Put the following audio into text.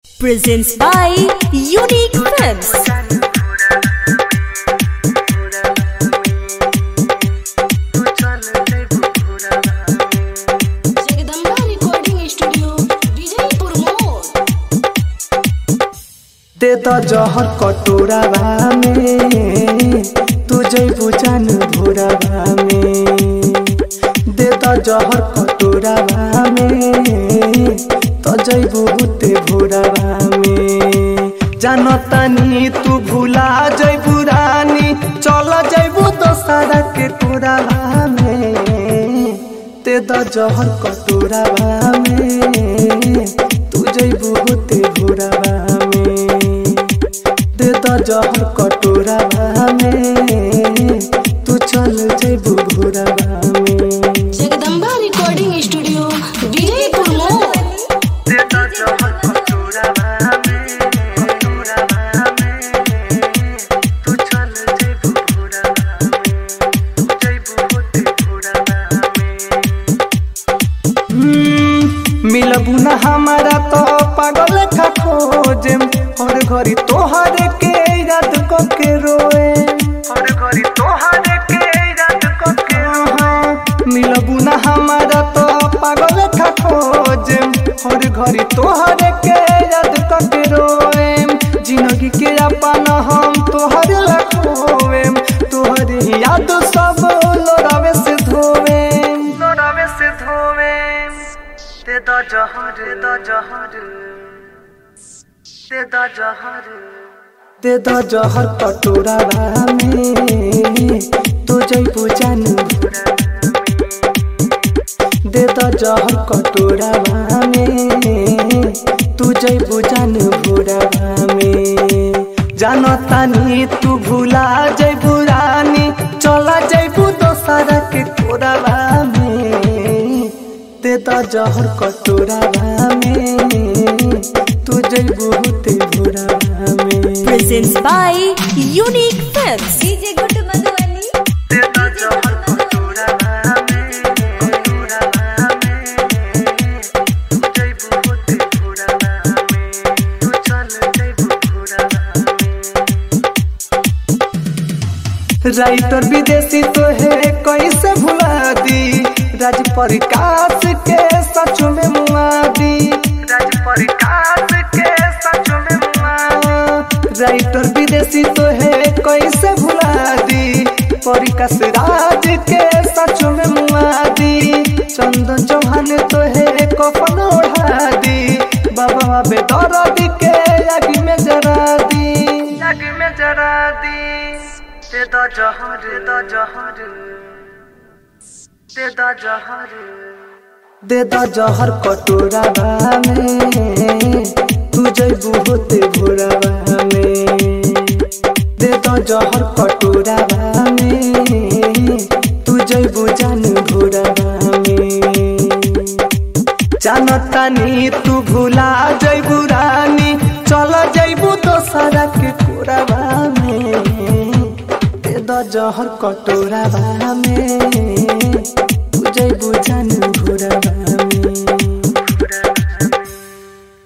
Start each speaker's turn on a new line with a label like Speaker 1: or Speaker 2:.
Speaker 1: Presents by Unique Films.
Speaker 2: Jagdamba recording studio Vijaypur मोड़।
Speaker 3: दे तो जहर कटोरा में तू जैबू जान भोरा में। दे तो जहर कटोरा में तो जैबू होते भोरा में। जानतानी तू भूला जैबू रानी, चल जैबू दोसरा के कोरा में। दे तो जहर कटोरा में तू जैबू होते भोरा में। दे तो जहर कटोरा में तू चल जैबू भोरा में।
Speaker 2: जगदम्बा रिकॉर्डिंग स्टूडियो विजयपुर मोड़।
Speaker 3: दे तो जहर कटोरा में तू चल जैबू भोरा में। तू जैबू होते भोरा में। मिलबू ना हमारा तो पागल खा खोजेम, हर घड़ी तोहर के याद क के रोए। हर घड़ी तोहर के याद क के रोए। मिलबू ना हमारा तो पागल खा खोजेम, हर घड़ी तोहर के याद क के रोए। जिंदगी के अपन हम तोहर लखोएम, तोहर याद सब लोरावे से धोएम, लोरावे से धोएम। दे दा जहर, दे दा जहर, दे दा जहर, दे दा जहर कटोरा में तू जैबू जान भोरा में। दे दा जहर कटोरा में तू जैबू जान भोरा में। जानतानी तू भूला जैबू रानी, चला जैबू दोसरा के कोरा में। दे दा जहर कटोरा में तू जैबू होते भोरा में।
Speaker 1: Presents by Unique Films. DJ Good Madhubani.
Speaker 3: दे दा जहर कटोरा में तू जैबू होते भोरा में। तू चल जैबू भोरा में। राइटर विदेशी तो है कैसे भुला दी, राज प्रकाश के सच में मुआ दी। राज प्रकाश के सच में मुआ। राइटर विदेशी तो है कैसे भुला दी, प्रकाश राज के सच में मुआ दी। चंदन चौहान तो है कफन ओढ़ा दी, बाबा बेदर्द के आग में जरा दी, आग में जरा दी। दे दा जहर, दे दा जहर, दे दा जहर, दे दा जहर कटोरा में तू जैबू होते भोरा में। दे दा जहर कटोरा में तू जैबू जान भोरा में। जानतानी तू भूला जैबू रानी, चल जैबू दोसरा के कोरा में। दे दा जहर कटोरा में तू जैबू जान